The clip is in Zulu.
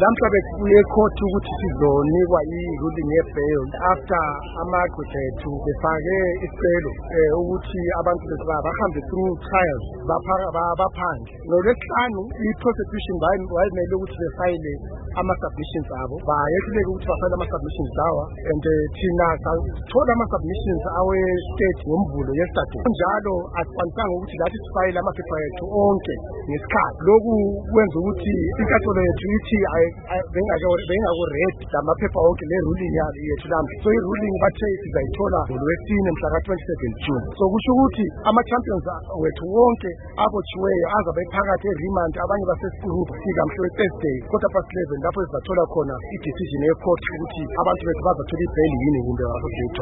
Lamhla bekuye ecourt ukuthi sizonikwa i-ruling ye-bail after amagqwetha ethu befake isicelo ukuthi abantu bahambe through trials baphandle. NgoLwesihlanu i-prosecution wayimele ukuthi befayile ama-submissions abo, bayehluleka ukuthi bafayile ama-submissions lawa, and thina sathola ama-submissions awe-state ngoMvulo yesterday. Kunjalo asikwanisanga ukuthi lathi sifayile amaphepha ethu onke ngesikhathi. Lokhu kwenza ukuthi inkantolo yethu ithi bengako-ready lamaphepha onke le-ruling yethu lamhla. So i-ruling bathe sizayithola ngoLwesine mhla ka-27 June. So kusho ukuthi ama-champions wethu wonke abotshiweyo azabe phakathi e-remand, abanye basesikurup fika mhla we-Thursday 11:15 lapho sizathola khona i-decision ye-court ukuthi abantu bethu bazathola i-bail yini kumbe abasayithola.